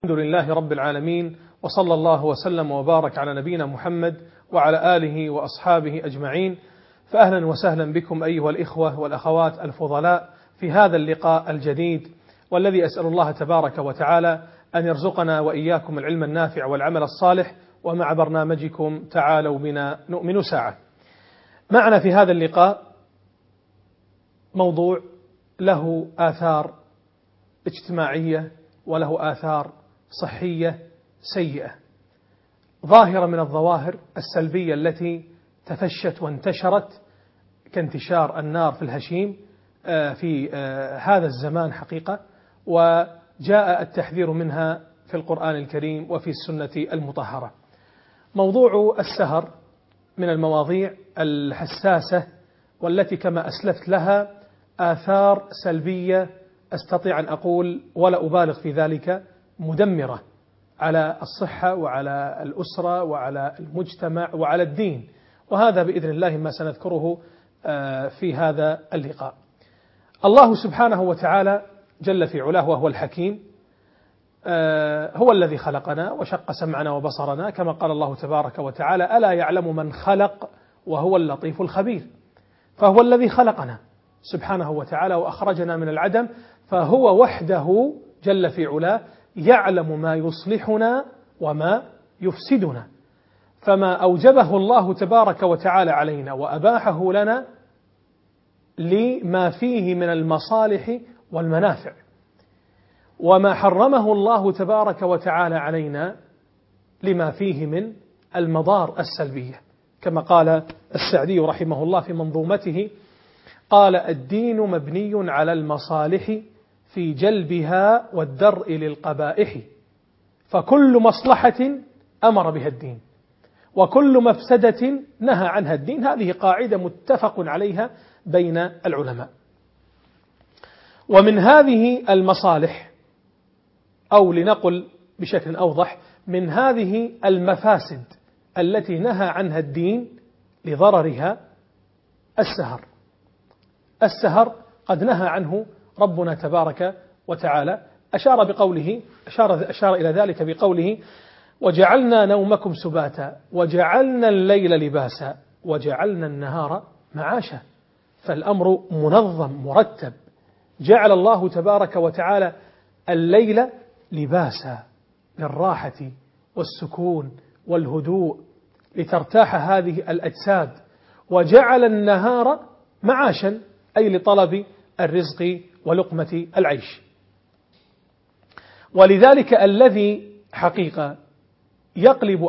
الحمد لله رب العالمين، وصلى الله وسلم وبارك على نبينا محمد وعلى آله وأصحابه أجمعين. فأهلا وسهلا بكم أيها الإخوة والأخوات الفضلاء في هذا اللقاء الجديد، والذي أسأل الله تبارك وتعالى أن يرزقنا وإياكم العلم النافع والعمل الصالح، ومع برنامجكم تعالوا بنا نؤمن ساعة. معنا في هذا اللقاء موضوع له آثار اجتماعية وله آثار صحية سيئة، ظاهرة من الظواهر السلبية التي تفشت وانتشرت كانتشار النار في الهشيم في هذا الزمان حقيقة، وجاء التحذير منها في القرآن الكريم وفي السنة المطهرة. موضوع السهر من المواضيع الحساسة، والتي كما أسلفت لها آثار سلبية أستطيع أن أقول ولا أبالغ في ذلك مدمرة على الصحة وعلى الأسرة وعلى المجتمع وعلى الدين، وهذا بإذن الله ما سنذكره في هذا اللقاء. الله سبحانه وتعالى جل في علاه وهو الحكيم هو الذي خلقنا وشق سمعنا وبصرنا، كما قال الله تبارك وتعالى: ألا يعلم من خلق وهو اللطيف الخبير. فهو الذي خلقنا سبحانه وتعالى وأخرجنا من العدم، فهو وحده جل في علاه يعلم ما يصلحنا وما يفسدنا، فما أوجبه الله تبارك وتعالى علينا وأباحه لنا لما فيه من المصالح والمنافع، وما حرمه الله تبارك وتعالى علينا لما فيه من المضار السلبية، كما قال السعدي رحمه الله في منظومته: قال: الدين مبني على المصالح في جلبها والدرء للقبائح، فكل مصلحة أمر بها الدين، وكل مفسدة نهى عنها الدين. هذه قاعدة متفق عليها بين العلماء. ومن هذه المصالح، أو لنقل بشكل أوضح، من هذه المفاسد التي نهى عنها الدين لضررها السهر. السهر قد نهى عنه ربنا تبارك وتعالى، أشار إلى ذلك بقوله: وجعلنا نومكم سباتا وجعلنا الليل لباسا وجعلنا النهار معاشا. فالأمر منظم مرتب. جعل الله تبارك وتعالى الليل لباسا للراحة والسكون والهدوء لترتاح هذه الأجساد، وجعل النهار معاشا أي لطلب الرزق ولقمة العيش. ولذلك الذي حقيقة يقلب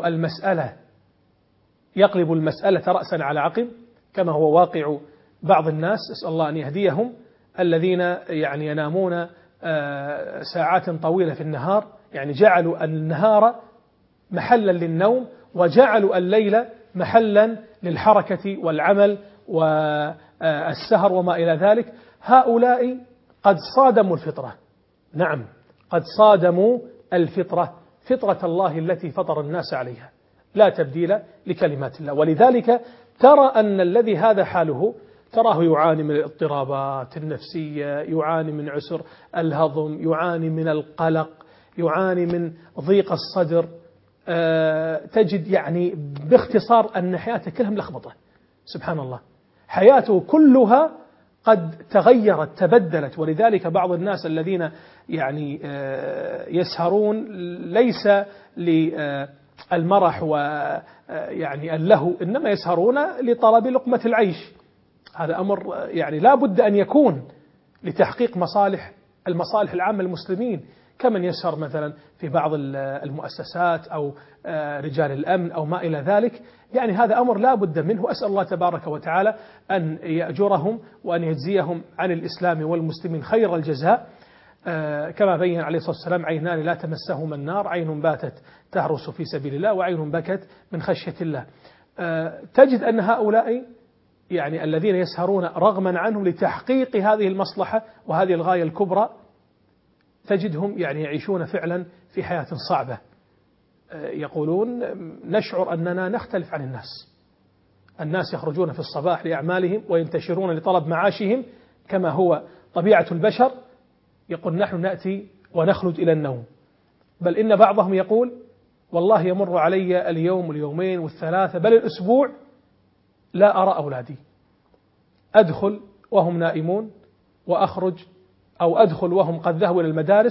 المسألة رأسا على عقب، كما هو واقع بعض الناس، أسأل الله أن يهديهم، الذين ينامون ساعات طويلة في النهار، جعلوا النهار محلا للنوم، وجعلوا الليل محلا للحركة والعمل والسهر وما إلى ذلك. هؤلاء قد صادموا الفطرة. نعم، قد صادموا الفطرة، فطرة الله التي فطر الناس عليها، لا تبديل لكلمات الله. ولذلك ترى أن الذي هذا حاله تراه يعاني من الاضطرابات النفسية، يعاني من عسر الهضم، يعاني من القلق، يعاني من ضيق الصدر. تجد باختصار أن حياته كلها ملخبطة. سبحان الله، حياته كلها قد تغيرت تبدلت. ولذلك بعض الناس الذين يسهرون ليس للمرح واللهو، إنما يسهرون لطلب لقمة العيش. هذا أمر لا بد أن يكون لتحقيق المصالح العامة للمسلمين، كمن يسهر مثلا في بعض المؤسسات أو رجال الأمن أو ما إلى ذلك. هذا أمر لا بد منه. أسأل الله تبارك وتعالى أن يأجرهم وأن يجزيهم عن الإسلام والمسلمين خير الجزاء. كما بين عليه الصلاة والسلام: عينان لا تمسهما النار، عين باتت تهرس في سبيل الله وعين بكت من خشية الله. تجد أن هؤلاء الذين يسهرون رغما عنهم لتحقيق هذه المصلحة وهذه الغاية الكبرى، تجدهم يعيشون فعلا في حياة صعبة. يقولون: نشعر أننا نختلف عن الناس يخرجون في الصباح لأعمالهم وينتشرون لطلب معاشهم كما هو طبيعة البشر. يقول: نحن نأتي ونخلد إلى النوم، بل إن بعضهم يقول والله يمر علي اليوم واليومين والثلاثة بل الأسبوع لا أرى أولادي، أدخل وهم نائمون وأخرج، أو أدخل وهم قد ذهبوا إلى المدارس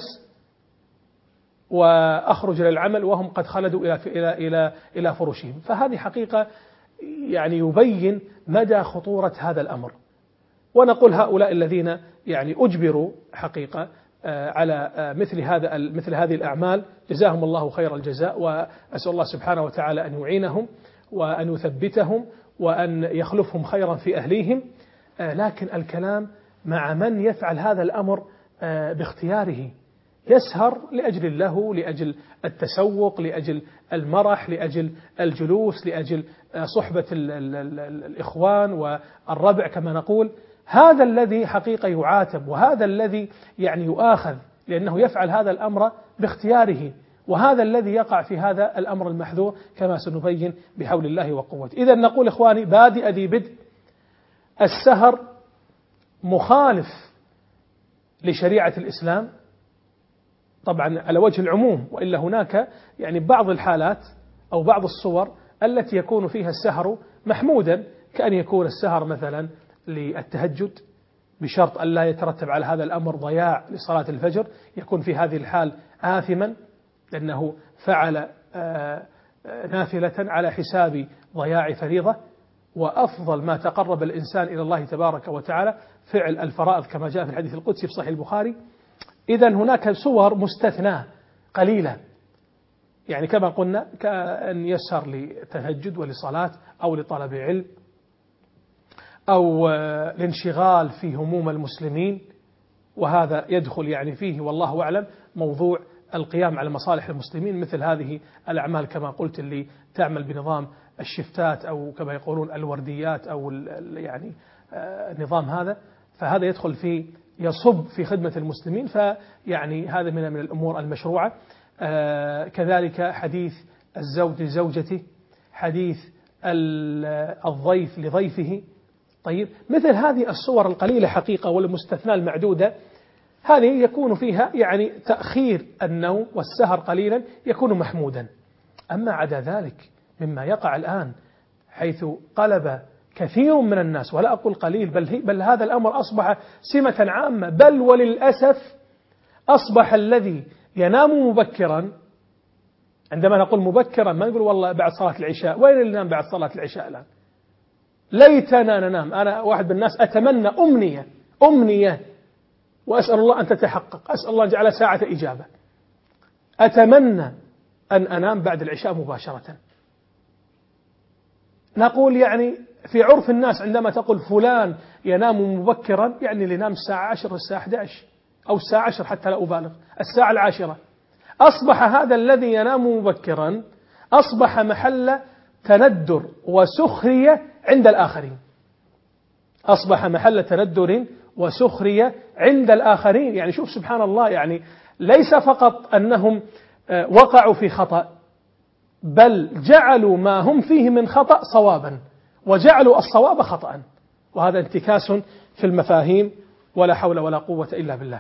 وأخرج إلى العمل وهم قد خلدوا إلى فرشهم. فهذه حقيقة يعني يبين مدى خطورة هذا الأمر. ونقول هؤلاء الذين يعني أجبروا حقيقة على مثل هذه الأعمال جزاهم الله خير الجزاء، وأسأل الله سبحانه وتعالى أن يعينهم وأن يثبتهم وأن يخلفهم خيرا في أهليهم. لكن الكلام مع من يفعل هذا الأمر باختياره، يسهر لأجل الله، لأجل التسوق، لأجل المرح، لأجل الجلوس، لأجل صحبة الإخوان والربع كما نقول. هذا الذي حقيقة يعاتب، وهذا الذي يعني يؤاخذ لأنه يفعل هذا الأمر باختياره، وهذا الذي يقع في هذا الأمر المحذور كما سنبين بحول الله وقوته. إذا نقول إخواني بادئ ذي بدء، السهر مخالف لشريعة الإسلام طبعا على وجه العموم، وإلا هناك يعني بعض الحالات أو بعض الصور التي يكون فيها السهر محمودا، كأن يكون السهر مثلا للتهجد بشرط أن لا يترتب على هذا الأمر ضياع لصلاة الفجر، يكون في هذه الحال آثما لأنه فعل نافلة على حساب ضياع فريضة. وأفضل ما تقرب الإنسان إلى الله تبارك وتعالى فعل الفرائض كما جاء في الحديث القدسي في صحيح البخاري. إذن هناك صور مستثناة قليلة، يعني كما قلنا كأن يسهر لتهجد ولصلاة أو لطلب علم أو الانشغال في هموم المسلمين، وهذا يدخل يعني فيه والله أعلم موضوع القيام على مصالح المسلمين، مثل هذه الأعمال كما قلت اللي تعمل بنظام الشفتات أو كما يقولون الورديات أو يعني النظام هذا، فهذا يدخل في يصب في خدمة المسلمين، فيعني هذا من الأمور المشروعة. كذلك حديث الزوج لزوجته، حديث الضيف لضيفه. طيب مثل هذه الصور القليلة حقيقة والمستثنى المعدودة، هذه يكون فيها يعني تأخير النوم والسهر قليلا يكون محمودا. أما عدا ذلك مما يقع الآن حيث قلب كثير من الناس، ولا أقول قليل، بل هذا الأمر أصبح سمة عامة، بل وللأسف أصبح الذي ينام مبكرا، عندما نقول مبكرا ما نقول والله بعد صلاة العشاء، وين اللي نام بعد صلاة العشاء الآن؟ ليتنا ننام. أنا واحد من الناس أتمنى أمنية وأسأل الله أن تتحقق، أسأل الله أن يجعلها ساعة إجابة، أتمنى أن أنام بعد العشاء مباشرة. نقول يعني في عرف الناس عندما تقول فلان ينام مبكرا، يعني اللي ينام الساعة 10 الساعة 11 أو الساعة 10 حتى لا أبالغ، الساعة 10. أصبح هذا الذي ينام مبكرا أصبح محل تندر وسخرية عند الآخرين، أصبح محل تندر وسخرية عند الآخرين. يعني شوف سبحان الله، يعني ليس فقط أنهم وقعوا في خطأ، بل جعلوا ما هم فيه من خطأ صوابا، وجعلوا الصواب خطأ، وهذا انتكاس في المفاهيم ولا حول ولا قوة إلا بالله.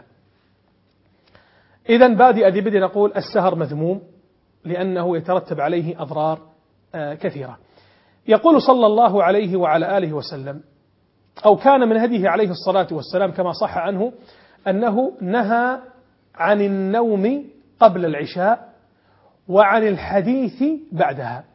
إذن بادئ ذي بدء نقول السهر مذموم لأنه يترتب عليه أضرار كثيرة. يقول صلى الله عليه وعلى آله وسلم، أو كان من هديه عليه الصلاة والسلام كما صح عنه أنه نهى عن النوم قبل العشاء وعن الحديث بعدها.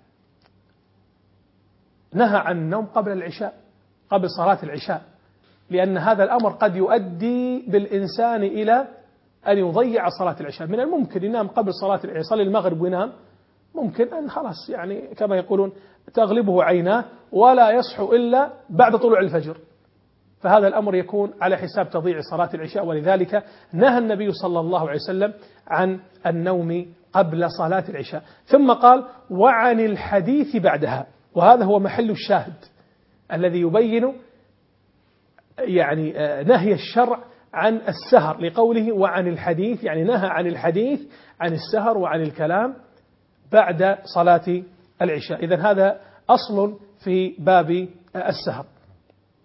نهى عن النوم قبل العشاء، قبل صلاة العشاء، لأن هذا الأمر قد يؤدي بالإنسان إلى أن يضيع صلاة العشاء. من الممكن ينام قبل صلاة العشاء، يصلي المغرب وينام، ممكن أن خلاص يعني كما يقولون تغلبه عيناه ولا يصحو إلا بعد طلوع الفجر، فهذا الأمر يكون على حساب تضييع صلاة العشاء. ولذلك نهى النبي صلى الله عليه وسلم عن النوم قبل صلاة العشاء، ثم قال وعن الحديث بعدها، وهذا هو محل الشاهد الذي يبين يعني نهي الشرع عن السهر، لقوله وعن الحديث، يعني نهى عن الحديث، عن السهر وعن الكلام بعد صلاة العشاء. إذن هذا أصل في باب السهر.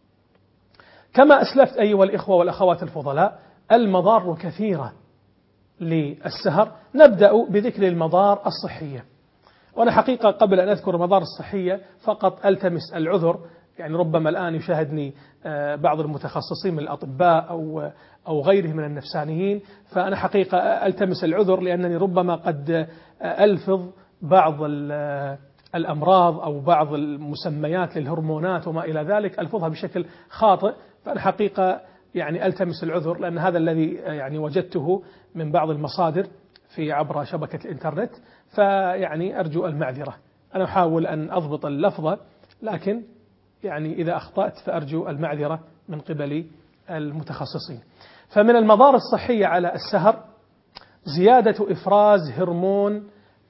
كما أسلفت أيها الإخوة والأخوات الفضلاء، المضار كثيرة للسهر. نبدأ بذكر المضار الصحية. وأنا حقيقة قبل أن أذكر المضار الصحية فقط ألتمس العذر، يعني ربما الآن يشاهدني بعض المتخصصين من الأطباء أو غيرهم من النفسانيين، فأنا حقيقة ألتمس العذر لأنني ربما قد ألفظ بعض الأمراض أو بعض المسميات للهرمونات وما إلى ذلك ألفظها بشكل خاطئ، فأنا حقيقة يعني ألتمس العذر، لأن هذا الذي يعني وجدته من بعض المصادر في عبر شبكة الإنترنت، فيعني أرجو المعذرة. أنا أحاول أن أضبط اللفظة، لكن يعني إذا أخطأت فأرجو المعذرة من قبل المتخصصين. فمن المضار الصحية على السهر زيادة إفراز هرمون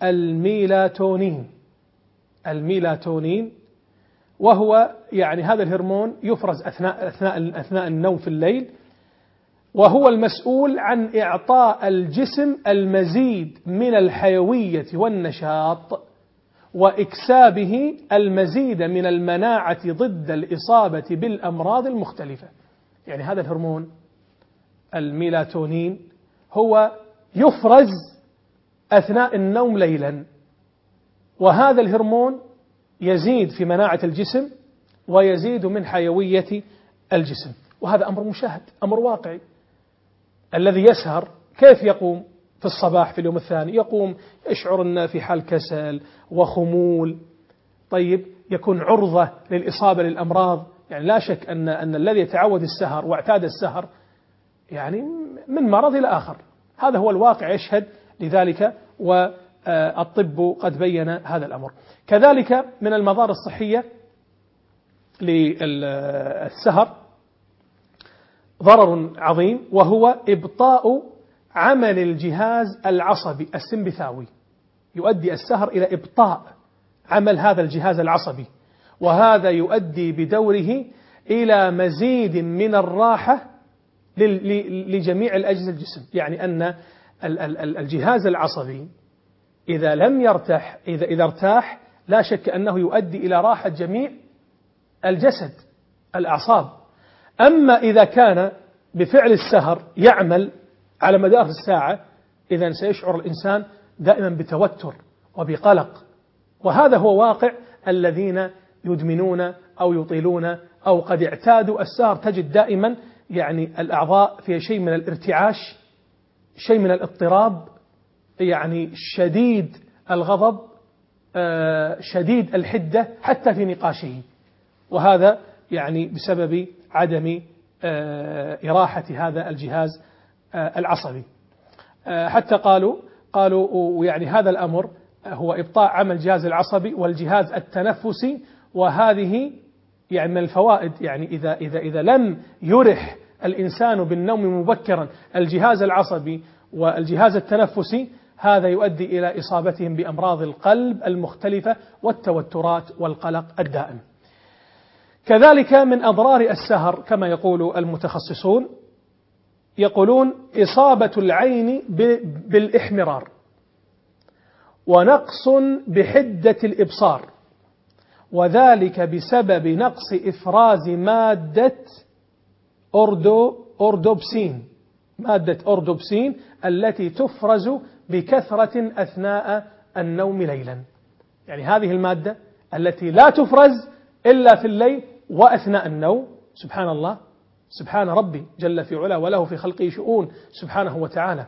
الميلاتونين، وهو يعني هذا الهرمون يفرز أثناء النوم في الليل، وهو المسؤول عن إعطاء الجسم المزيد من الحيوية والنشاط وإكسابه المزيد من المناعة ضد الإصابة بالأمراض المختلفة. يعني هذا الهرمون الميلاتونين هو يفرز أثناء النوم ليلا، وهذا الهرمون يزيد في مناعة الجسم ويزيد من حيوية الجسم، وهذا أمر مشاهد، أمر واقعي. الذي يسهر كيف يقوم في الصباح في اليوم الثاني؟ يقوم يشعر أنه في حال كسل وخمول، طيب يكون عرضة للإصابة للأمراض. يعني لا شك أن الذي يتعود السهر واعتاد السهر يعني من مرض إلى آخر، هذا هو الواقع يشهد لذلك، والطب قد بين هذا الأمر. كذلك من المضار الصحية للسهر ضرر عظيم، وهو إبطاء عمل الجهاز العصبي السمبثاوي. يؤدي السهر إلى إبطاء عمل هذا الجهاز العصبي، وهذا يؤدي بدوره إلى مزيد من الراحة لجميع الأجهزة الجسم. يعني أن الجهاز العصبي إذا لم يرتاح، إذا ارتاح لا شك أنه يؤدي إلى راحة جميع الجسد الأعصاب. أما إذا كان بفعل السهر يعمل على مدار الساعة، إذن سيشعر الإنسان دائما بتوتر وبقلق، وهذا هو واقع الذين يدمنون أو يطيلون أو قد اعتادوا السهر. تجد دائما يعني الأعضاء فيها شيء من الارتعاش، شيء من الاضطراب، يعني شديد الغضب، شديد الحدة حتى في نقاشه، وهذا يعني بسبب عدم إراحة هذا الجهاز العصبي. حتى قالوا يعني هذا الأمر هو إبطاء عمل الجهاز العصبي والجهاز التنفسي، وهذه يعني من الفوائد. يعني إذا لم يرح الإنسان بالنوم مبكرا الجهاز العصبي والجهاز التنفسي، هذا يؤدي إلى إصابتهم بأمراض القلب المختلفة والتوترات والقلق الدائم. كذلك من أضرار السهر كما يقول المتخصصون، يقولون إصابة العين بالإحمرار، ونقص بحدة الإبصار، وذلك بسبب نقص إفراز مادة أوردوبسين التي تفرز بكثرة أثناء النوم ليلا. يعني هذه المادة التي لا تفرز إلا في الليل وأثناء النوم. سبحان الله، سبحان ربي جل في علا، وله في خلقه شؤون سبحانه وتعالى.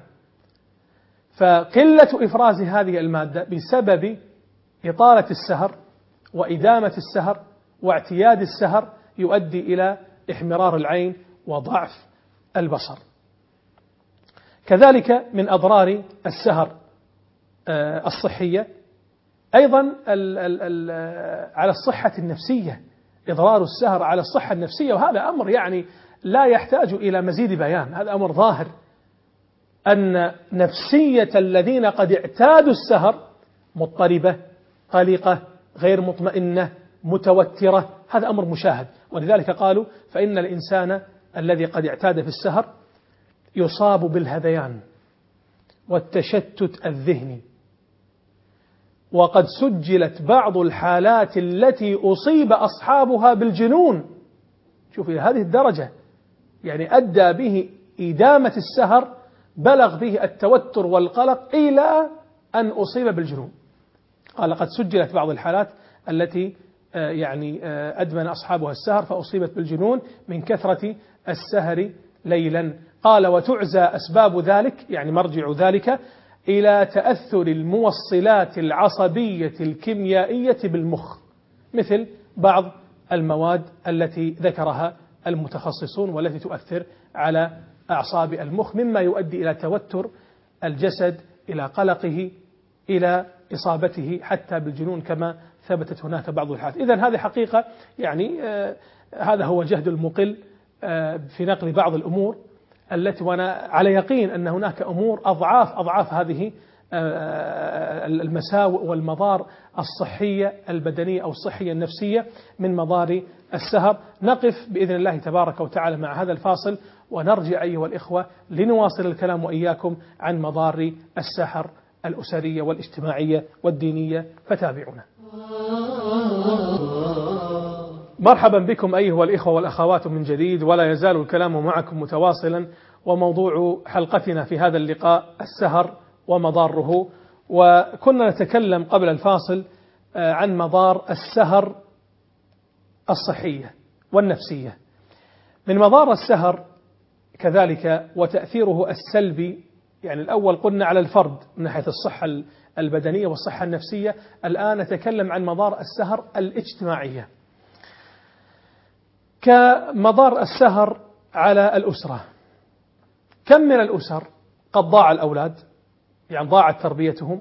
فقلة إفراز هذه المادة بسبب إطالة السهر وإدامة السهر واعتياد السهر يؤدي إلى إحمرار العين وضعف البصر. كذلك من أضرار السهر الصحية أيضا على الصحة النفسية، إضرار السهر على الصحة النفسية، وهذا أمر يعني لا يحتاج إلى مزيد بيان، هذا أمر ظاهر، أن نفسية الذين قد اعتادوا السهر مضطربة، قلقة، غير مطمئنة، متوترة، هذا أمر مشاهد. ولذلك قالوا فإن الإنسان الذي قد اعتاد في السهر يصاب بالهذيان والتشتت الذهني، وقد سجلت بعض الحالات التي أصيب أصحابها بالجنون. شوف إلى هذه الدرجة، يعني أدى به إدامة السهر بلغ به التوتر والقلق إلى أن أصيب بالجنون. قال قد سجلت بعض الحالات التي أدمن أصحابها السهر فأصيبت بالجنون من كثرة السهر ليلا. قال وتعزى أسباب ذلك، يعني مرجع ذلك، إلى تأثر الموصلات العصبية الكيميائية بالمخ، مثل بعض المواد التي ذكرها المتخصصون والتي تؤثر على أعصاب المخ، مما يؤدي إلى توتر الجسد، إلى قلقه، إلى إصابته حتى بالجنون كما ثبتت هناك بعض الحالات. إذن هذه حقيقة هذا هو جهد المقل في نقل بعض الأمور التي، وأنا على يقين أن هناك أمور أضعاف هذه المساوئ والمضار الصحية البدنية أو الصحية النفسية من مضار السهر. نقف بإذن الله تبارك وتعالى مع هذا الفاصل ونرجع أيها الإخوة لنواصل الكلام وإياكم عن مضار السهر الأسرية والاجتماعية والدينية، فتابعونا. مرحبا بكم أيها الإخوة والأخوات من جديد، ولا يزال الكلام معكم متواصلا، وموضوع حلقتنا في هذا اللقاء السهر ومضاره. وكنا نتكلم قبل الفاصل عن مضار السهر الصحية والنفسية. من مضار السهر كذلك وتأثيره السلبي، يعني الأول قلنا على الفرد من ناحية الصحة البدنية والصحة النفسية، الآن نتكلم عن مضار السهر الاجتماعية. كمضار السهر على الأسرة، كم من الأسر قد ضاع الأولاد، يعني ضاعت تربيتهم،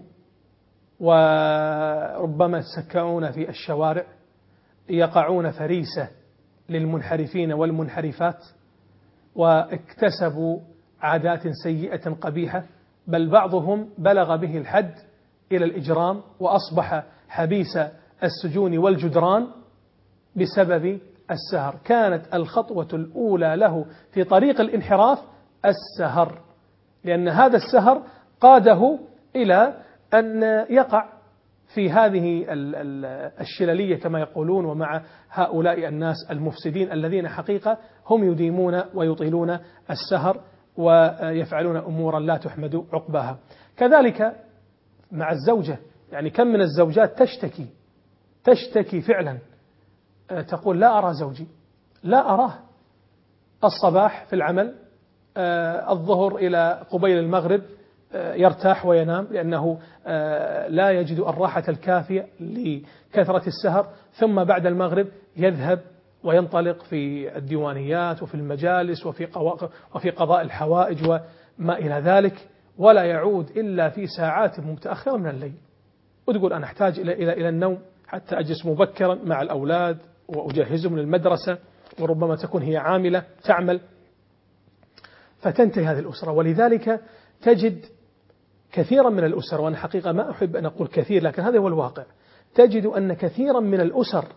وربما يتسكعون في الشوارع، يقعون فريسة للمنحرفين والمنحرفات، واكتسبوا عادات سيئة قبيحة، بل بعضهم بلغ به الحد إلى الإجرام وأصبح حبيس السجون والجدران بسبب السهر. كانت الخطوة الأولى له في طريق الانحراف السهر، لأن هذا السهر قاده إلى أن يقع في هذه الشللية كما يقولون، ومع هؤلاء الناس المفسدين الذين حقيقة هم يديمون ويطيلون السهر ويفعلون أمورا لا تحمد عقباها. كذلك مع الزوجة، يعني كم من الزوجات تشتكي فعلا، تقول لا أرى زوجي، لا أراه، الصباح في العمل، الظهر إلى قبيل المغرب يرتاح وينام لأنه لا يجد الراحة الكافية لكثرة السهر، ثم بعد المغرب يذهب وينطلق في الديوانيات وفي المجالس وفي قضاء الحوائج وما إلى ذلك، ولا يعود إلا في ساعات متأخرة من الليل، وتقول أنا أحتاج إلى النوم حتى أجلس مبكرا مع الأولاد وأجهزهم للمدرسة، وربما تكون هي عاملة تعمل، فتنتهي هذه الأسرة. ولذلك تجد كثيرا من الأسر، وأنا حقيقة ما أحب أن أقول كثير لكن هذا هو الواقع، تجد أن كثيرا من الأسر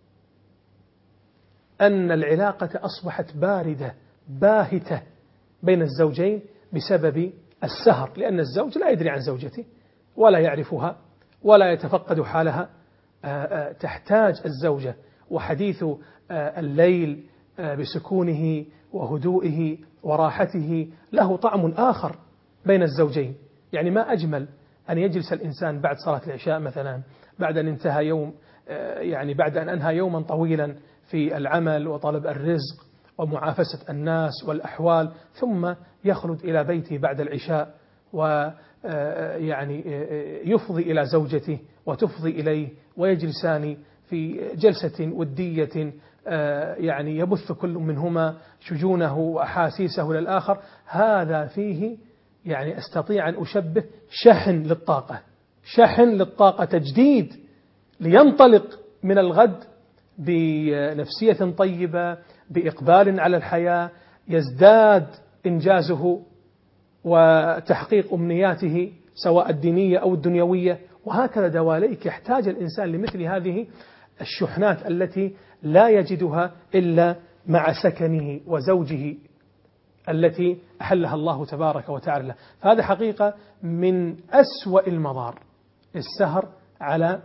أن العلاقة أصبحت باردة باهتة بين الزوجين بسبب السهر، لأن الزوج لا يدري عن زوجته ولا يعرفها ولا يتفقد حالها. تحتاج الزوجة وحديث الليل بسكونه وهدوئه وراحته له طعم آخر بين الزوجين. يعني ما أجمل أن يجلس الإنسان بعد صلاة العشاء مثلا، بعد أن انتهى يوم، يعني بعد أن أنهى يوما طويلا في العمل وطلب الرزق ومعافسة الناس والأحوال، ثم يخلد إلى بيته بعد العشاء ويعني يفضي إلى زوجته وتفضي إليه، ويجلسان في جلسة ودية، يعني يبث كل منهما شجونه وأحاسيسه للآخر. هذا فيه يعني أستطيع أن أشبه شحن للطاقة تجديد، لينطلق من الغد بنفسية طيبة، بإقبال على الحياة، يزداد إنجازه وتحقيق أمنياته سواء الدينية أو الدنيوية. وهكذا دواليك يحتاج الإنسان لمثل هذه الشحنات التي لا يجدها إلا مع سكنه وزوجه التي أحلها الله تبارك وتعالى. فهذا حقيقة من أسوأ المضار السهر على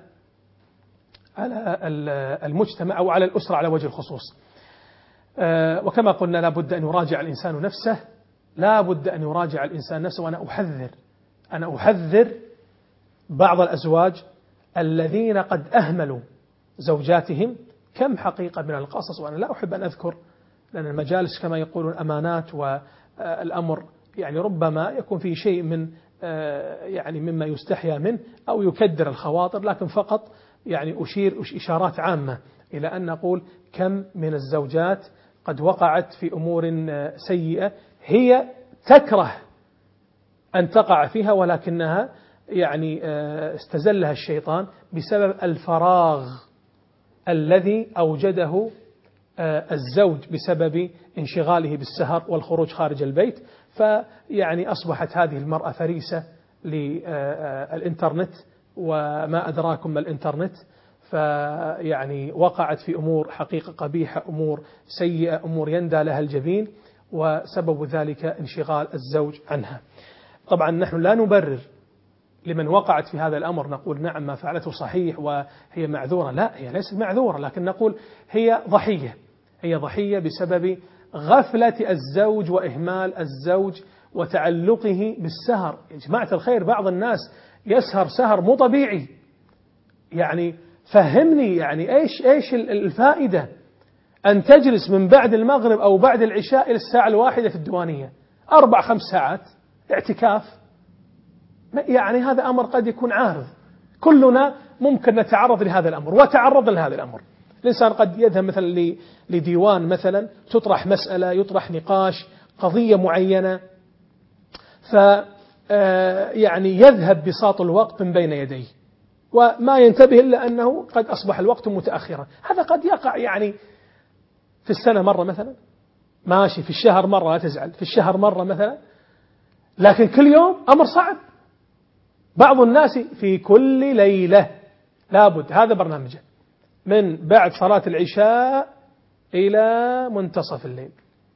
المجتمع أو على الأسرة على وجه الخصوص. وكما قلنا لا بد أن يراجع الإنسان نفسه لا بد أن يراجع الإنسان نفسه. وأنا أحذر بعض الأزواج الذين قد أهملوا زوجاتهم. كم حقيقة من القصص، وأنا لا أحب أن أذكر لأن المجالس كما يقولون أمانات، والأمر يعني ربما يكون فيه شيء من يعني مما يستحيا منه أو يكدر الخواطر، لكن فقط يعني أشير إشارات عامة إلى أن نقول كم من الزوجات قد وقعت في أمور سيئة هي تكره أن تقع فيها، ولكنها يعني استزلها الشيطان بسبب الفراغ الذي أوجده الزوج بسبب انشغاله بالسهر والخروج خارج البيت. فيعني أصبحت هذه المرأة فريسة للإنترنت، وما أدراكم ما الإنترنت. فيعني وقعت في أمور حقيقة قبيحة، أمور سيئة، أمور يندى لها الجبين، وسبب ذلك انشغال الزوج عنها. طبعا نحن لا نبرر لمن وقعت في هذا الأمر، نقول نعم ما فعلته صحيح وهي معذورة، لا هي ليست معذورة، لكن نقول هي ضحية بسبب غفلة الزوج وإهمال الزوج وتعلقه بالسهر. يا جماعة الخير، بعض الناس يسهر سهر مو طبيعي. يعني فهمني، يعني إيش الفائدة أن تجلس من بعد المغرب أو بعد العشاء إلى الساعة 1 في الديوانية 4-5 ساعات اعتكاف؟ يعني هذا أمر قد يكون عارض، كلنا ممكن نتعرض لهذا الأمر وتعرض لهذا الأمر. الإنسان قد يذهب مثلا لديوان مثلا تطرح مسألة، يطرح نقاش قضية معينة، يعني يذهب بساط الوقت من بين يديه وما ينتبه إلا أنه قد أصبح الوقت متأخرا. هذا قد يقع يعني في السنة مرة مثلا، ماشي، في الشهر مرة لا تزعل، في الشهر مرة مثلا، لكن كل يوم أمر صعب. بعض الناس في كل ليلة لابد، هذا برنامجه، من بعد صلاة العشاء إلى منتصف الليل،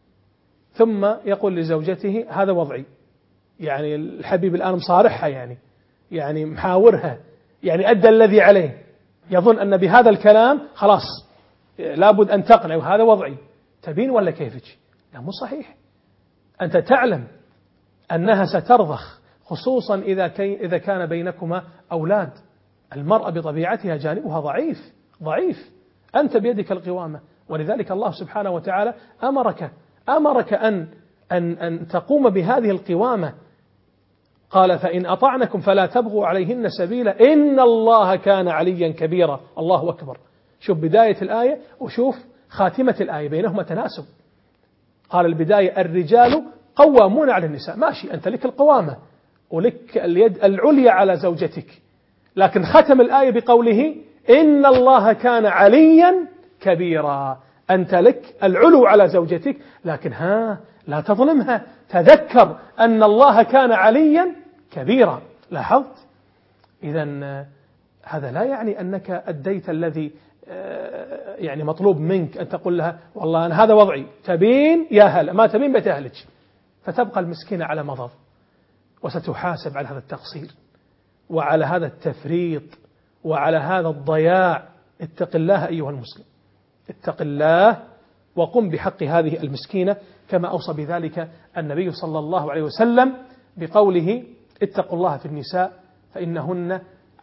ثم يقول لزوجته هذا وضعي. يعني الحبيب الآن مصارحها، يعني محاورها، يعني أدى الذي عليه، يظن أن بهذا الكلام خلاص لابد أن تقنع وهذا وضعي. تبين ولا كيفك؟ لا، مو صحيح. أنت تعلم أنها سترضخ، خصوصا إذا كان بينكما أولاد. المرأة بطبيعتها جانبها ضعيف، أنت بيدك القوامة، ولذلك الله سبحانه وتعالى أمرك أن تقوم بهذه القوامة. قال فإن أطعنكم فلا تبغوا عليهن سبيلا إن الله كان عليا كبيرا. الله أكبر. شوف بداية الآية وشوف خاتمة الآية، بينهما تناسب. قال البداية الرجال قوامون على النساء، ماشي، أنت لك القوامة ولك اليد العليا على زوجتك، لكن ختم الآية بقوله إن الله كان عليا كبيرا. أنت لك العلو على زوجتك، لكن لا تظلمها، تذكر أن الله كان عليا كبيرا. لاحظت؟ إذن هذا لا يعني أنك أديت الذي يعني مطلوب منك، أن تقول لها والله أنا هذا وضعي، تبين يا هلا، ما تبين بيت أهلك، فتبقى المسكينة على مضض، وستحاسب على هذا التقصير وعلى هذا التفريط وعلى هذا الضياع. اتق الله أيها المسلم، اتق الله وقم بحق هذه المسكينة، كما أوصى بذلك النبي صلى الله عليه وسلم بقوله اتقوا الله في النساء فإنهن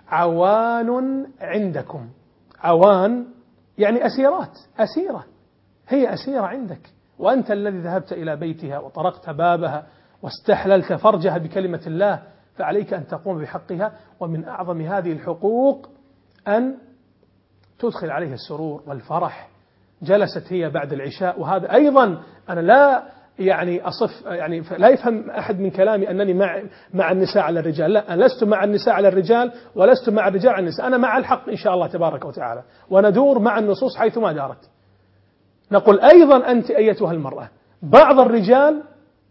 عوان عندكم. عوان يعني أسيرة، هي أسيرة عندك، وأنت الذي ذهبت إلى بيتها وطرقت بابها واستحللت فرجها بكلمة الله، فعليك أن تقوم بحقها. ومن أعظم هذه الحقوق أن تدخل عليها السرور والفرح. جلست هي بعد العشاء، وهذا أيضا أنا لا يعني أصف، يعني لا يفهم أحد من كلامي أنني مع النساء على الرجال، لا، أنا لست مع النساء على الرجال ولست مع الرجال على النساء، أنا مع الحق إن شاء الله تبارك وتعالى، وندور مع النصوص حيثما دارت. نقول أيضا أنت أيتها المرأة، بعض الرجال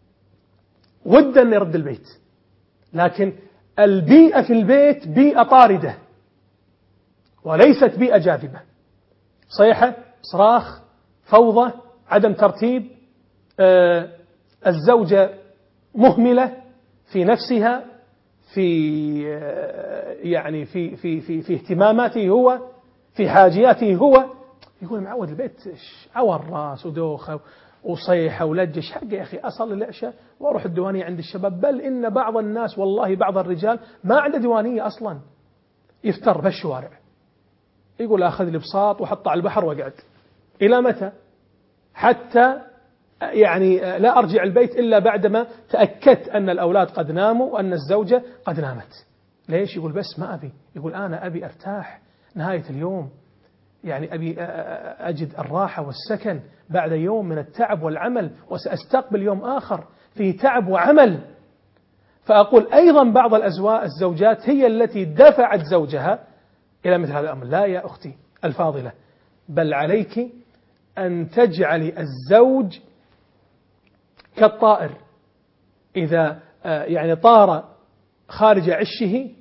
ود أن يرد البيت، لكن البيئة في البيت بيئة طاردة وليست بيئة جاذبة، صيحة، صراخ، فوضى، عدم ترتيب، الزوجة مهملة في نفسها، في يعني في اهتماماته هو، في حاجياته هو. يقول معود البيت عور راس ودوخة وصيحة ولجش حق يا أخي أصلي العشاء وأروح الديوانية عند الشباب. بل إن بعض الناس والله بعض الرجال ما عنده ديوانية أصلا، يفتر في الشوارع يقول أخذ لي بساط وحط على البحر وقعد. إلى متى؟ حتى يعني لا أرجع البيت إلا بعدما تأكدت أن الأولاد قد ناموا وأن الزوجة قد نامت. ليش؟ يقول بس ما أبي، يقول أنا أبي أرتاح نهاية اليوم، يعني أبي أجد الراحة والسكن بعد يوم من التعب والعمل، وسأستقبل يوم آخر فيه تعب وعمل. فأقول أيضا بعض الزوجات هي التي دفعت زوجها إلى مثل هذا الأمر. لا يا أختي الفاضلة، بل عليك أن تجعلي الزوج كالطائر إذا يعني طار خارج عشه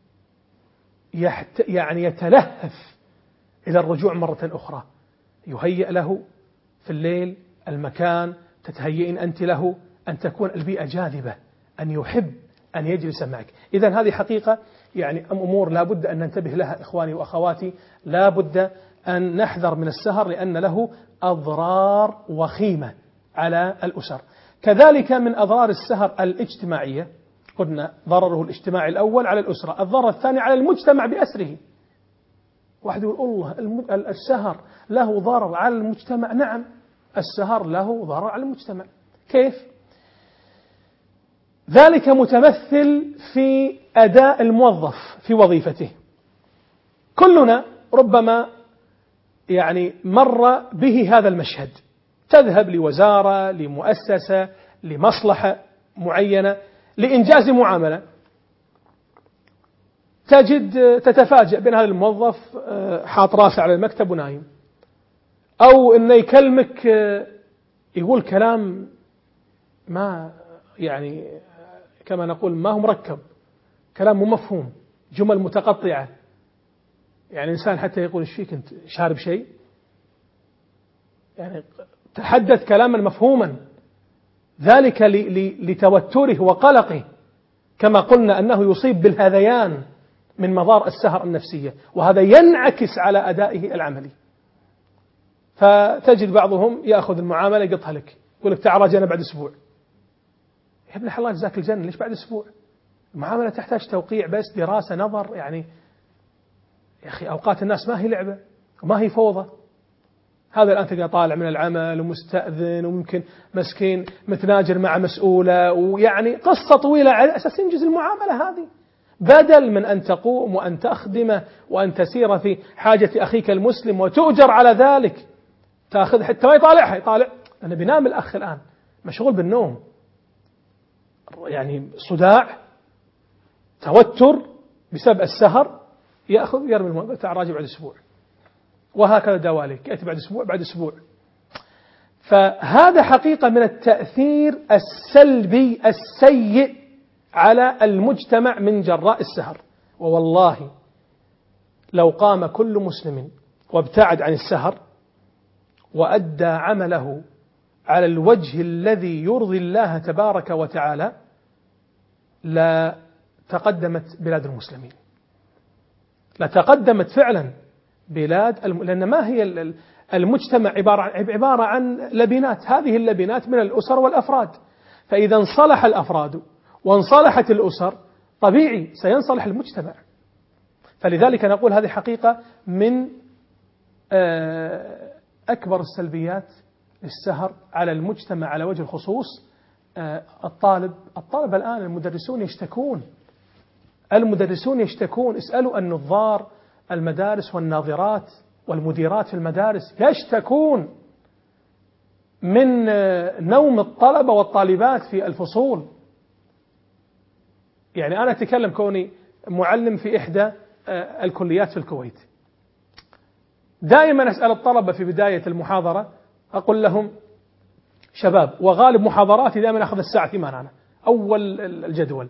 يعني يتلهف إلى الرجوع مرة أخرى. يهيئ له في الليل المكان، تتهيئين أنت له، أن تكون البيئة جاذبة، أن يحب أن يجلس معك. إذن هذه حقيقة يعني أمور لا بد أن ننتبه لها إخواني وأخواتي. لا بد أن نحذر من السهر لأن له أضرار وخيمة على الأسر. كذلك من أضرار السهر الاجتماعية، قلنا ضرره الاجتماعي الأول على الأسرة، الضرر الثاني على المجتمع بأسره. واحد يقول الله السهر له ضرر على المجتمع. نعم، السهر له ضرر على المجتمع. كيف؟ ذلك متمثل في أداء الموظف في وظيفته. كلنا ربما يعني مر به هذا المشهد، تذهب لوزارة، لمؤسسة، لمصلحة معينة، لإنجاز معاملة، تتفاجأ بأن هذا الموظف حاط راسه على المكتب ونايم، أو أنه يكلمك يقول كلام ما يعني كما نقول ما هو مركب، كلام مو مفهوم، جمل متقطعة. يعني إنسان حتى يقول إيش فيك أنت شارب شيء، يعني تحدث كلاما مفهوما، ذلك لتوتره وقلقه، كما قلنا أنه يصيب بالهذيان من مضار السهر النفسية، وهذا ينعكس على أدائه العملي. فتجد بعضهم يأخذ المعاملة يقطها لك، يقول لك تعال راجعنا بعد أسبوع. يا ابن الله جزاك الجنة، ليش بعد أسبوع؟ المعاملة تحتاج توقيع بس، دراسة، نظر. يعني يا أخي أوقات الناس ما هي لعبة وما هي فوضى. هذا الآن تلقى طالع من العمل ومستأذن وممكن مسكين متناجر مع مسؤولة، ويعني قصة طويلة على أساس ينجز المعاملة هذه، بدل من أن تقوم وأن تخدمه وأن تسير في حاجة أخيك المسلم وتؤجر على ذلك. تأخذ حتى ما يطالع أنا بينام الأخ الآن مشغول بالنوم، يعني صداع توتر بسبب السهر، يأخذ يرمي الموضوع، تعال راجع بعد أسبوع، وهكذا دواليك يأتي بعد أسبوع بعد أسبوع. فهذا حقيقة من التأثير السلبي السيء على المجتمع من جراء السهر. ووالله لو قام كل مسلم وابتعد عن السهر وأدى عمله على الوجه الذي يرضي الله تبارك وتعالى لا تقدمت بلاد المسلمين، لتقدمت فعلا بلاد لأن ما هي المجتمع عبارة عن لبنات، هذه اللبنات من الأسر والأفراد. فإذا انصلح الأفراد وانصلحت الأسر طبيعي سينصلح المجتمع. فلذلك نقول هذه حقيقة من أكبر السلبيات للسهر على المجتمع على وجه الخصوص. الطالب الآن المدرسون يشتكون، اسألوا النظار المدارس والناظرات والمديرات في المدارس يشتكون من نوم الطلبة والطالبات في الفصول. يعني أنا أتكلم كوني معلم في إحدى الكليات في الكويت، دائما أسأل الطلبة في بداية المحاضرة، أقول لهم شباب، وغالب محاضراتي دائما أخذ الساعة 8 أنا أول الجدول،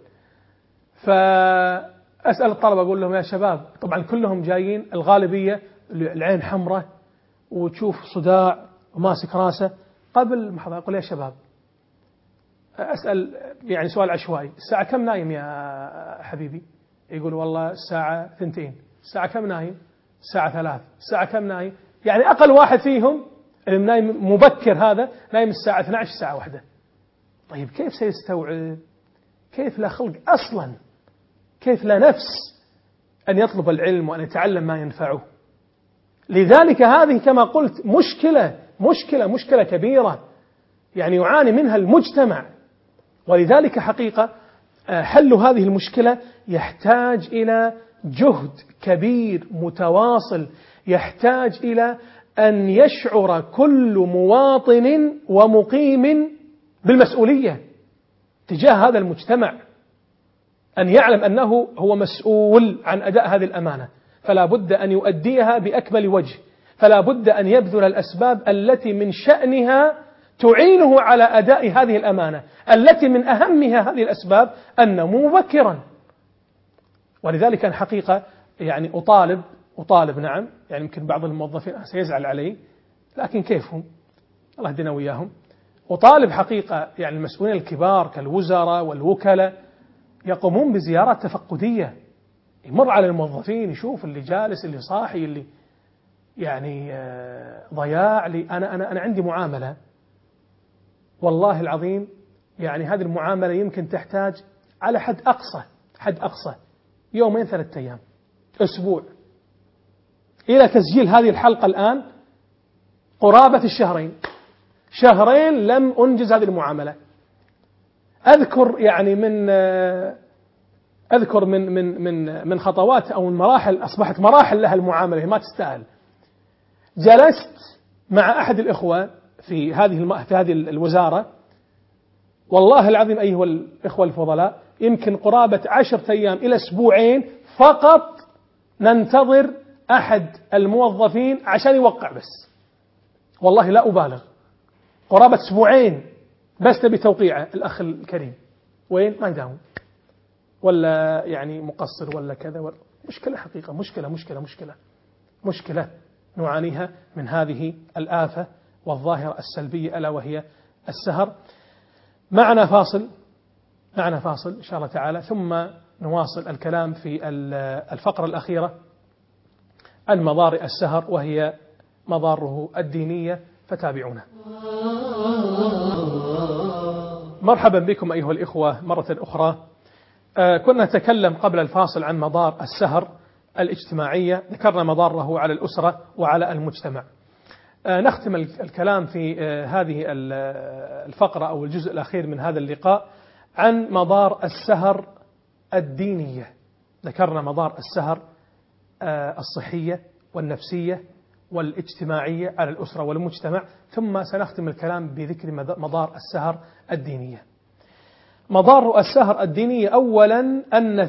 فأسأل الطلبة أقول لهم يا شباب، طبعا كلهم جايين الغالبية العين حمراء وتشوف صداع وماسك راسه. قبل المحاضرة أقول يا شباب، أسأل يعني سؤال عشوائي، الساعة كم نايم يا حبيبي؟ يقول والله الساعة 2. الساعة كم نايم؟ الساعة 3. الساعة كم نايم؟ يعني أقل واحد فيهم نايم مبكر هذا نايم الساعة 12 الساعة 1. طيب كيف سيستوعب؟ كيف لا خلق أصلا؟ كيف لا نفس أن يطلب العلم وأن يتعلم ما ينفعه؟ لذلك هذه كما قلت مشكلة كبيرة يعني يعاني منها المجتمع. ولذلك حقيقة حل هذه المشكلة يحتاج إلى جهد كبير متواصل، يحتاج إلى أن يشعر كل مواطن ومقيم بالمسؤولية تجاه هذا المجتمع، أن يعلم أنه هو مسؤول عن أداء هذه الأمانة، فلا بد أن يؤديها بأكمل وجه، فلا بد أن يبذل الأسباب التي من شأنها تعينه على أداء هذه الأمانة، التي من أهمها هذه الأسباب النوم مبكرا. ولذلك أنا حقيقة يعني أطالب نعم، يعني يمكن بعض الموظفين سيزعل علي، لكن كيفهم الله يهدينا وياهم، أطالب حقيقة يعني المسؤولين الكبار كالوزراء والوكلاء يقومون بزيارات تفقدية، يمر على الموظفين يشوف اللي جالس اللي صاحي اللي يعني ضياع لي. أنا عندي معاملة والله العظيم، يعني هذه المعاملة يمكن تحتاج على حد أقصى 2-3 أيام، أسبوع، إلى تسجيل هذه الحلقة الآن قرابة شهرين لم أنجز هذه المعاملة. أذكر من خطوات أو من مراحل أصبحت مراحل لها المعاملة ما تستاهل. جلست مع أحد الإخوة في هذه الوزارة، والله العظيم أيها الإخوة الفضلاء يمكن قرابة 10 أيام إلى أسبوعين فقط ننتظر أحد الموظفين عشان يوقع بس، والله لا أبالغ، قرابة أسبوعين بس تبي توقيعه الأخ الكريم، وين ما يداوم ولا يعني مقصر ولا كذا مشكلة حقيقة، مشكلة نعانيها من هذه الآفة والظاهرة السلبية ألا وهي السهر. معنا فاصل إن شاء الله تعالى، ثم نواصل الكلام في الفقرة الأخيرة عن مضار السهر وهي مضاره الدينية، فتابعونا. مرحبا بكم أيها الإخوة مرة أخرى. كنا نتكلم قبل الفاصل عن مضار السهر الاجتماعية، ذكرنا مضاره على الأسرة وعلى المجتمع. نختم الكلام في هذه الفقرة أو الجزء الأخير من هذا اللقاء عن مضار السهر الدينية. ذكرنا مضار السهر الصحية والنفسية والاجتماعية على الأسرة والمجتمع، ثم سنختم الكلام بذكر مضار السهر الدينية. مضار السهر الدينية أولا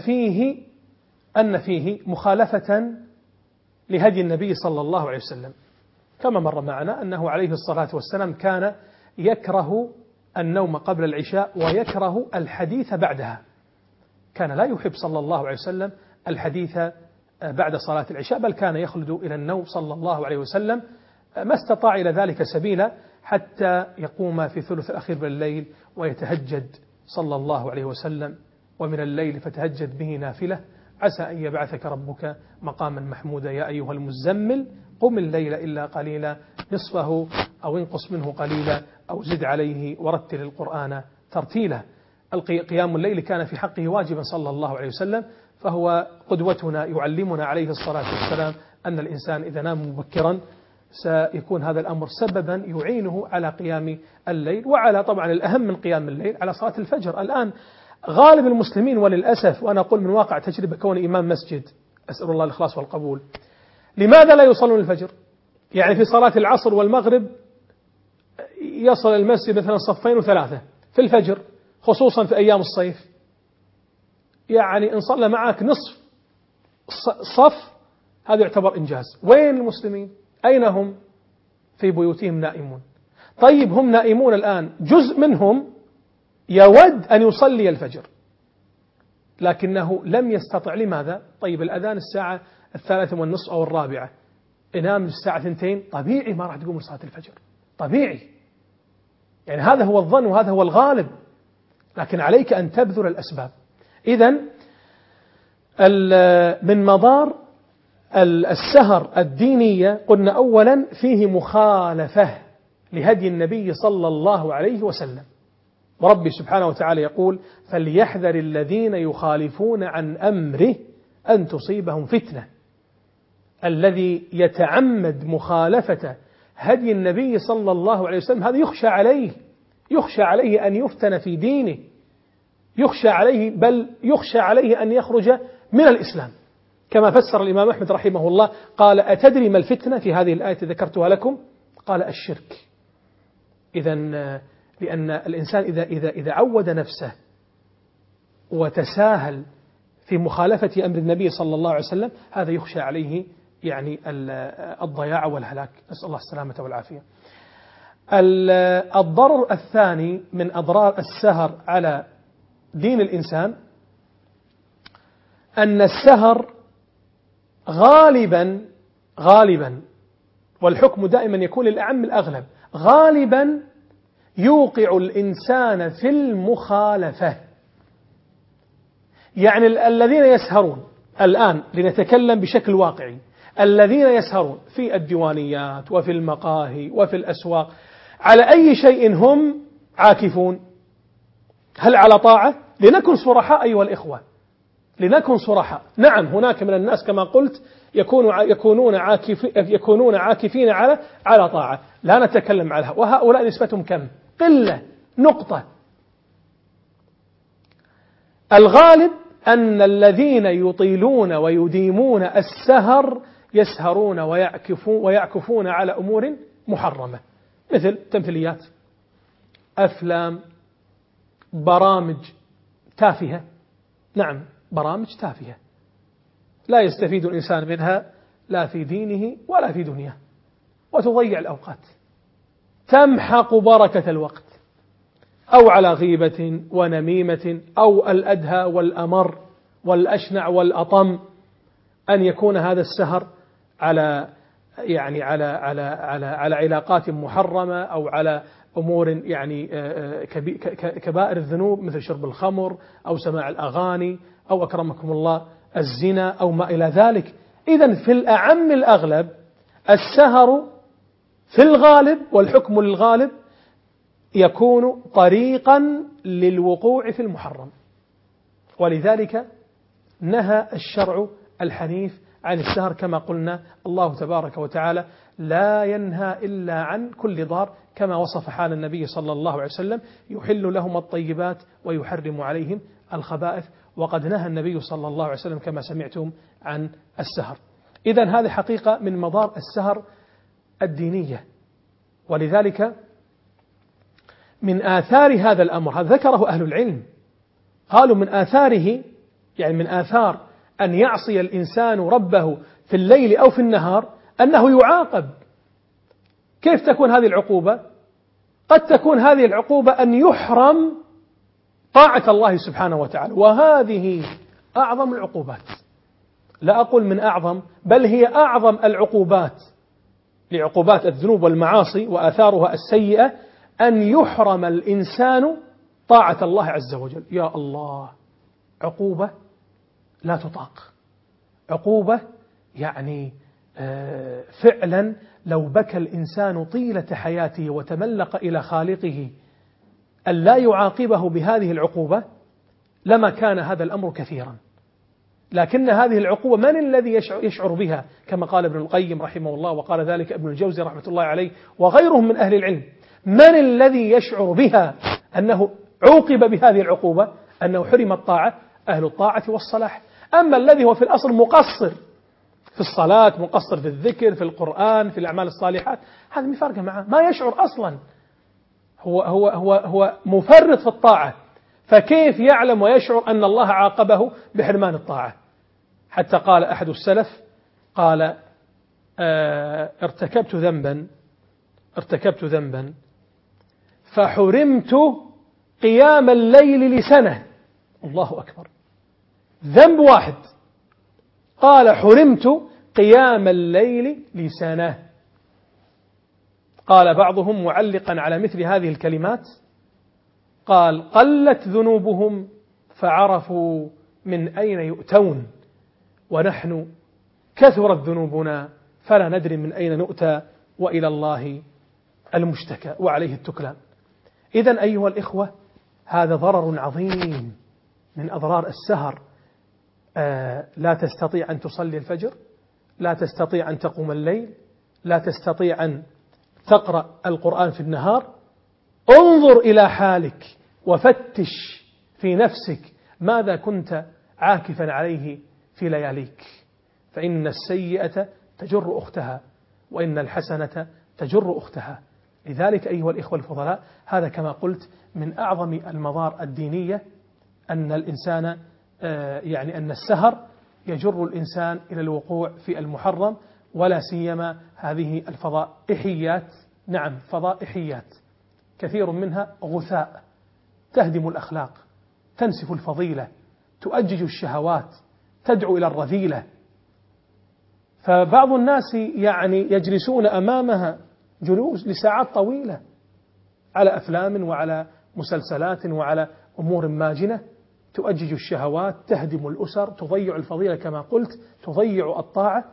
أن فيه مخالفة لهدي النبي صلى الله عليه وسلم، كما مر معنا أنه عليه الصلاة والسلام كان يكره النوم قبل العشاء ويكره الحديث بعدها، كان لا يحب صلى الله عليه وسلم الحديث بعد صلاة العشاء، بل كان يخلد إلى النوم صلى الله عليه وسلم ما استطاع إلى ذلك سبيلا حتى يقوم في ثلث الأخير من الليل ويتهجد صلى الله عليه وسلم، ومن الليل فتهجد به نافلة عسى أن يبعثك ربك مقاما محمودا يا أيها المزمل قم الليل إلا قليلا نصفه أو انقص منه قليلا أو زد عليه ورتل القرآن ترتيلا. قيام الليل كان في حقه واجبا صلى الله عليه وسلم، فهو قدوتنا يعلمنا عليه الصلاة والسلام أن الإنسان إذا نام مبكرا سيكون هذا الأمر سببا يعينه على قيام الليل، وعلى طبعا الأهم من قيام الليل على صلاة الفجر. الآن غالب المسلمين وللأسف، وأنا أقول من واقع تجربة كوني إمام مسجد أسأل الله الإخلاص والقبول، لماذا لا يصلون الفجر؟ يعني في صلاة العصر والمغرب يصل المسجد مثلا 2 و3 في الفجر، خصوصا في أيام الصيف، يعني إن صلى معك نصف صف هذا يعتبر إنجاز. وين المسلمين؟ أين هم؟ في بيوتهم نائمون. طيب هم نائمون الآن، جزء منهم يود أن يصلي الفجر لكنه لم يستطع. لماذا؟ طيب الأذان الساعة 3:30 أو 4، انام الساعة 2، طبيعي ما راح تقوم لصلاة الفجر، طبيعي، يعني هذا هو الظن وهذا هو الغالب، لكن عليك أن تبذل الأسباب. إذن من مضار السهر الدينية قلنا أولا فيه مخالفة لهدي النبي صلى الله عليه وسلم. وربي سبحانه وتعالى يقول: فليحذر الذين يخالفون عن أمره أن تصيبهم فتنة. الذي يتعمد مخالفة هدي النبي صلى الله عليه وسلم هذا يخشى عليه أن يفتن في دينه، يخشى عليه، بل يخشى عليه أن يخرج من الإسلام، كما فسر الإمام أحمد رحمه الله قال: أتدري ما الفتنة في هذه الآية ذكرتها لكم؟ قال: الشرك. إذن لأن الإنسان إذا عود نفسه وتساهل في مخالفة أمر النبي صلى الله عليه وسلم هذا يخشى عليه يعني الضياع والهلاك، نسأل الله السلامة والعافية. الضرر الثاني من أضرار السهر على دين الإنسان أن السهر غالبا والحكم دائما يكون للأعم الأغلب، غالبا يوقع الإنسان في المخالفة. يعني الذين يسهرون الآن، لنتكلم بشكل واقعي، الذين يسهرون في الديوانيات وفي المقاهي وفي الأسواق على أي شيء هم عاكفون؟ هل على طاعة؟ لنكن صرحاء أيها الإخوة، لنكن صرحاء. نعم هناك من الناس كما قلت يكونون عاكفين على طاعة، لا نتكلم عنها، وهؤلاء نسبتهم كم؟ قلة، نقطة. الغالب أن الذين يطيلون ويديمون السهر يسهرون ويعكفون على أمور محرمة، مثل تمثيليات، أفلام، برامج تافهة. نعم برامج تافهة لا يستفيد الإنسان منها لا في دينه ولا في دنياه، وتضيع الأوقات، تمحق بركة الوقت، أو على غيبة ونميمة، أو الأدهى والأمر والأشنع والأطم أن يكون هذا السهر على علاقات محرمة، أو على أمور يعني كبائر الذنوب مثل شرب الخمر أو سماع الأغاني أو أكرمكم الله الزنا أو ما إلى ذلك. إذن في الأعم الأغلب السهر في الغالب، والحكم للغالب، يكون طريقا للوقوع في المحرم. ولذلك نهى الشرع الحنيف عن السهر كما قلنا. الله تبارك وتعالى لا ينهى إلا عن كل ضار، كما وصف حال النبي صلى الله عليه وسلم: يحل لهم الطيبات ويحرم عليهم الخبائث. وقد نهى النبي صلى الله عليه وسلم كما سمعتم عن السهر. إذن هذه حقيقة من مضار السهر الدينية. ولذلك من آثار هذا الأمر، هذا ذكره أهل العلم، قالوا من آثاره، يعني من آثار أن يعصي الإنسان ربه في الليل أو في النهار أنه يعاقب. كيف تكون هذه العقوبة؟ قد تكون هذه العقوبة أن يحرم طاعة الله سبحانه وتعالى، وهذه أعظم العقوبات، لا أقول من أعظم، بل هي أعظم العقوبات لعقوبات الذنوب والمعاصي وآثارها السيئة، أن يحرم الإنسان طاعة الله عز وجل. يا الله، عقوبة لا تطاق، عقوبة يعني فعلا لو بكى الإنسان طيلة حياته وتملق إلى خالقه أن لا يعاقبه بهذه العقوبة لما كان هذا الأمر كثيرا. لكن هذه العقوبة من الذي يشعر بها؟ كما قال ابن القيم رحمه الله، وقال ذلك ابن الجوزي رحمة الله عليه وغيرهم من أهل العلم. من الذي يشعر بها أنه عوقب بهذه العقوبة؟ أنه حرم الطاعة، أهل الطاعة والصلاح. أما الذي هو في الأصل مقصر في الصلاة، مقصر في الذكر، في القرآن، في الأعمال الصالحات، هذا ما فرق معه، ما يشعر أصلا، هو مفرط في الطاعة، فكيف يعلم ويشعر أن الله عاقبه بحرمان الطاعة؟ حتى قال أحد السلف، قال ارتكبت ذنبا فحرمت قيام الليل لسنة. الله أكبر، ذنب واحد، قال حرمت قيام الليل لسنة. قال بعضهم معلقا على مثل هذه الكلمات، قال قلت ذنوبهم فعرفوا من أين يؤتون، ونحن كثرت ذنوبنا فلا ندري من أين نؤتى، وإلى الله المشتكى وعليه التكلان. إذن أيها الإخوة، هذا ضرر عظيم من أضرار السهر. لا تستطيع أن تصلي الفجر، لا تستطيع أن تقوم الليل، لا تستطيع أن تقرأ القرآن في النهار. انظر إلى حالك وفتش في نفسك ماذا كنت عاكفا عليه في لياليك، فإن السيئة تجر أختها، وإن الحسنة تجر أختها. لذلك أيها الإخوة الفضلاء، هذا كما قلت من أعظم المضار الدينية، أن الإنسان أن السهر يجر الإنسان إلى الوقوع في المحرم، ولا سيما هذه الفضائحيات. نعم، فضائحيات كثير منها غثاء، تهدم الأخلاق، تنسف الفضيلة، تؤجج الشهوات، تدعو إلى الرذيلة. فبعض الناس يجلسون أمامها جلوس لساعات طويلة على أفلام وعلى مسلسلات وعلى أمور ماجنة تؤجج الشهوات، تهدم الأسر، تضيع الفضيلة كما قلت، تضيع الطاعة،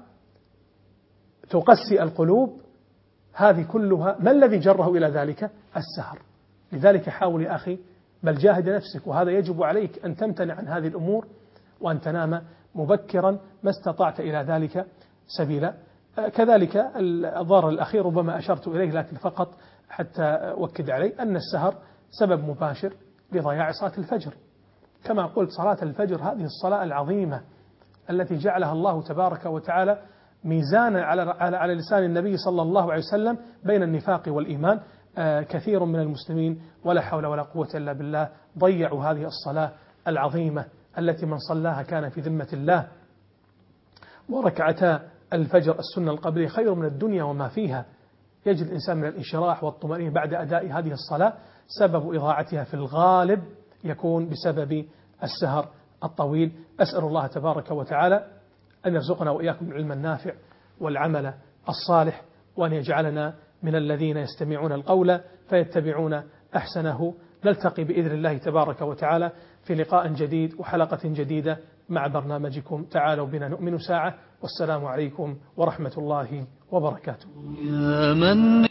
تقسي القلوب. هذه كلها ما الذي جره إلى ذلك؟ السهر. لذلك حاول يا أخي، بل جاهد نفسك، وهذا يجب عليك أن تمتنع عن هذه الأمور، وأن تنام مبكرا ما استطعت إلى ذلك سبيلا. كذلك الضرر الأخير ربما أشرت إليه، لكن فقط حتى أؤكد عليه، أن السهر سبب مباشر لضياع صلاة الفجر. كما قلت، صلاة الفجر هذه الصلاة العظيمة التي جعلها الله تبارك وتعالى ميزانا على لسان النبي صلى الله عليه وسلم بين النفاق والإيمان. كثير من المسلمين ولا حول ولا قوة إلا بالله ضيعوا هذه الصلاة العظيمة التي من صلاها كان في ذمة الله. وركعتا الفجر السنة القبلية خير من الدنيا وما فيها. يجد الإنسان من الانشراح والطمأنينة بعد أداء هذه الصلاة. سبب إضاعتها في الغالب يكون بسبب السهر الطويل. أسأل الله تبارك وتعالى أن يرزقنا وإياكم العلم النافع والعمل الصالح، وأن يجعلنا من الذين يستمعون القول فيتبعون أحسنه. نلتقي بإذن الله تبارك وتعالى في لقاء جديد وحلقة جديدة مع برنامجكم تعالوا بنا نؤمن ساعة. والسلام عليكم ورحمة الله وبركاته.